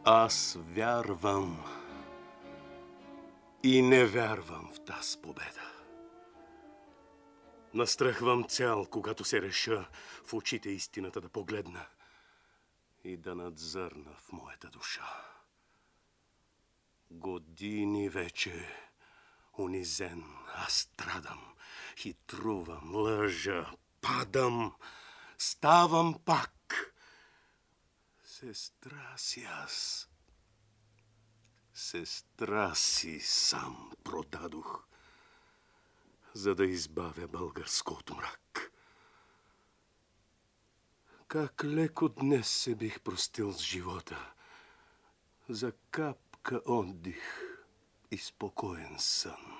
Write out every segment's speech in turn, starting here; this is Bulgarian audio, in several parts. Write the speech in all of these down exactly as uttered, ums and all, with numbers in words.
Аз вярвам и не вярвам в таз победа. Настрахвам цял, когато се реша в очите истината да погледна и да надзърна в моята душа. Години вече унизен аз страдам, хитрувам, лъжа, падам, ставам пак. Сестра си аз, сестра си сам продадох, за да избавя българско от мрак. Как леко днес се бих простил с живота за капка отдих и спокоен сън.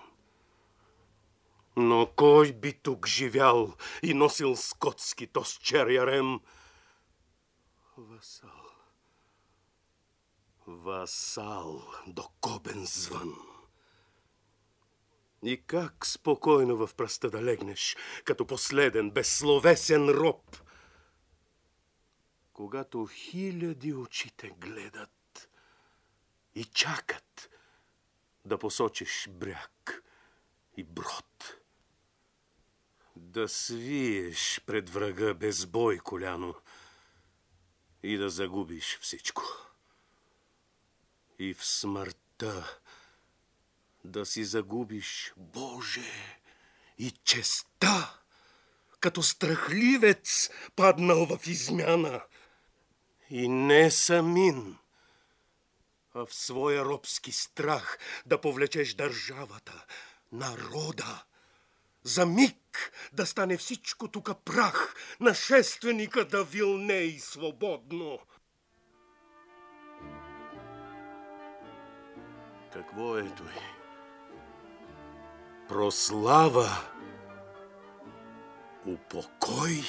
Но кой би тук живял и носил скотски тосчер ярем? Васал, васал до кобен звън. И как спокойно в пръста да легнеш, като последен, безсловесен роб, когато хиляди очите гледат и чакат да посочиш бряг и брод. Да свиеш пред врага без бой коляно и да загубиш всичко. И в смъртта да си загубиш, Боже, и честта, като страхливец паднал в измяна. И не самин, а в своя робски страх да повлечеш държавата, народа, за миг да стане всичко тука прах, нашественика да вилней свободно. Какво е той? Прослава? Упокой?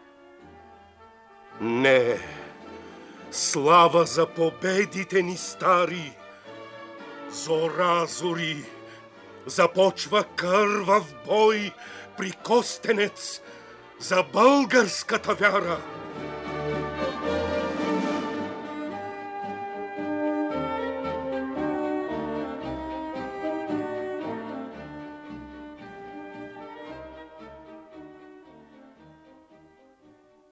Не, слава за победите ни стари. Зора зори, започва кървав бой при Костенец за българската вяра.